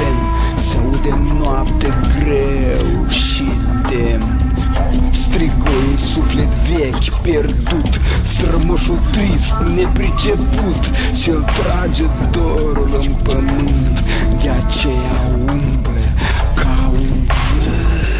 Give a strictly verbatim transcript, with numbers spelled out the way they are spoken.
prieten, se aude noapte greu și de strigoi un suflet vechi, pierdut, strămoșul trist, nepriceput, ce-l trage dorul în pământ. De aceea un